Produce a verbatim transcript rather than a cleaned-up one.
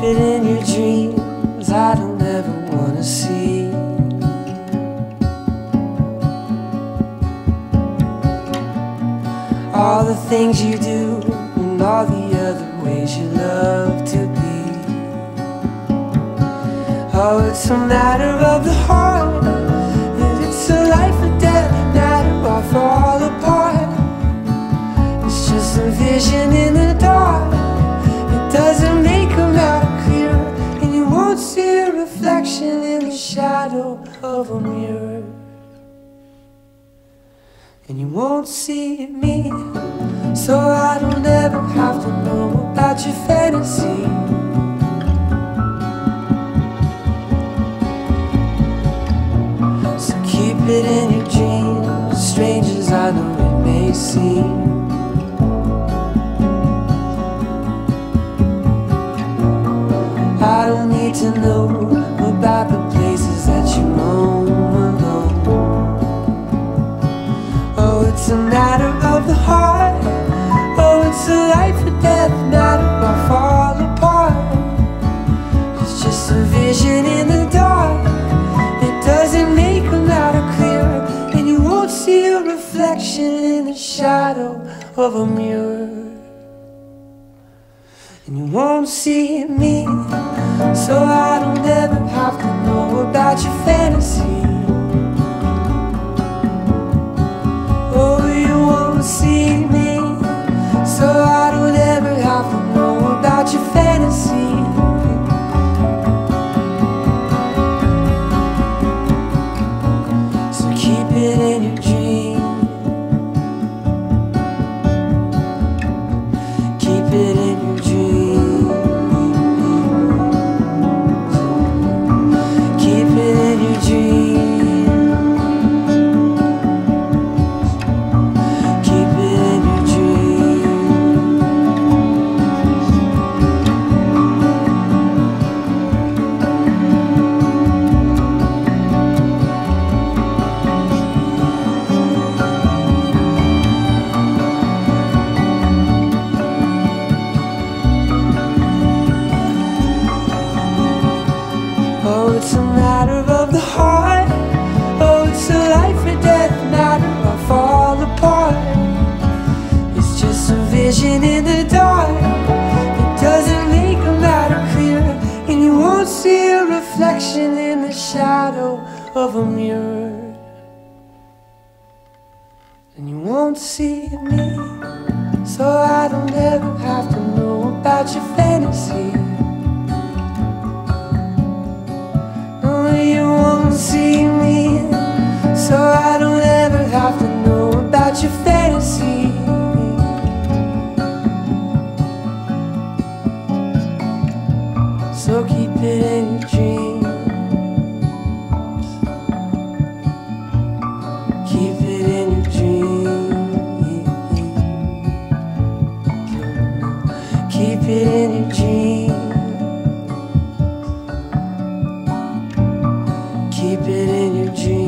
it in your dreams, I don't ever wanna see. All the things you do and all the other ways you love to be. Oh, it's a matter of the heart, that it's a life or death matter, or fall apart. It's just a vision in the dark, it doesn't make them out clear, and you won't see a reflection in the shadow of a mirror. And you won't see me, so I don't ever have to know about your fantasy. So keep it in your dreams, strange as I know it may seem. I don't need to know about the places that you roam alone. Oh, it's a matter of the heart. Oh, it's a life or death matter, or fall apart. It's just a vision in the dark, it doesn't make them out clear, and you won't see a reflection in the shadow of a mirror. And you won't see me, so I don't ever have to know about your fantasy. Oh, you won't see me, so I don't ever have to know about your fantasy. So keep it in your dreams, keep it in your dreams, keep it in your dreams. Oh, it's a matter of the heart. Oh, it's a life or death matter, or fall apart. It's just a vision in the dark, it doesn't make a matter clear, and you won't see a reflection in the shadow of a mirror. And you won't see me, so I don't ever have to know about your fantasy. You won't see me, so I don't ever have to know about your fantasy. So keep it in your dreams, keep it in your dreams, keep it in your dreams. Keep it in your dreams.